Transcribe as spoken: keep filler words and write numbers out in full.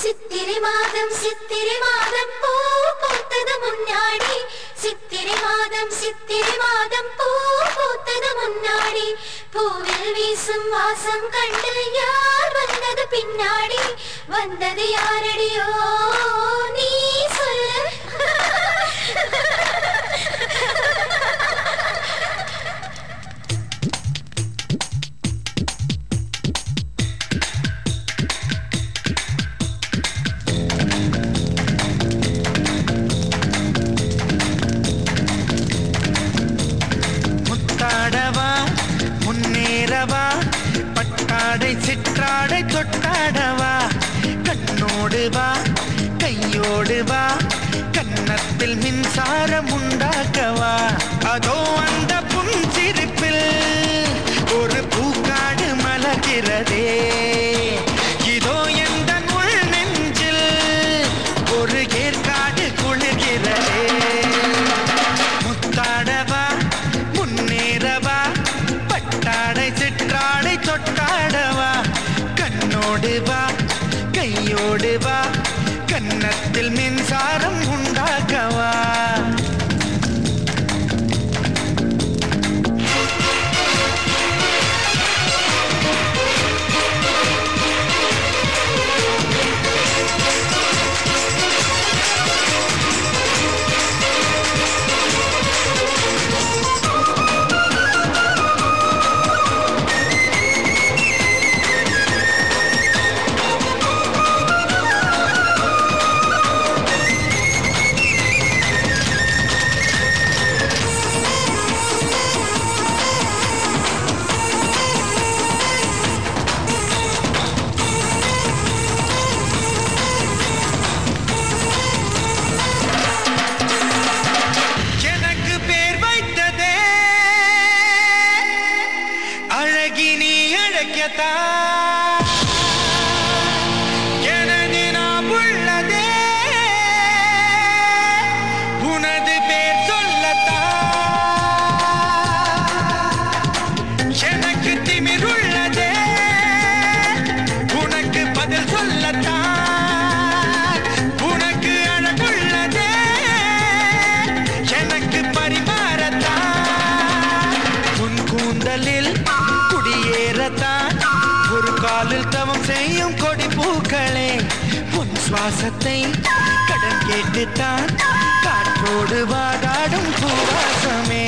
சித்திரை மாதம் சித்திரை மாதம் பூ பூத்தது முன்னாடி சித்திரை மாதம் சித்திரை மாதம் பூ பூத்தது முன்னாடி பூவில் வீசும் வாசம் கண்டு யார் வந்தது பின்னாடி வந்தது யாரடியோ நீ சொல்லு சிற்றாடை தொட்டாடவா கண்ணோடு வா கையோடு வா கன்னத்தில் மின்சாரம் உண்டாக்கவா அதோ அந்த புன்சிரிப்பில் ஒரு பூக்காடு மலர்கிறதே இதோ எந்த உள் நெஞ்சில் ஒரு ஏற்காடு குளிர்கிறதே முத்தாடவா முன்னேறவா பட்டாடை சிற்றாடை தொட்டாடவா கண்ணோடு வா கையோடு வா கன்னத்தில் மின்சாரம் உண்டாக்கவா செய்யும் கொடி பூக்களே உன் சுவாசத்தை கடன் கேட்டுத்தான் காற்றோடு வாதாடும் பூவாசமே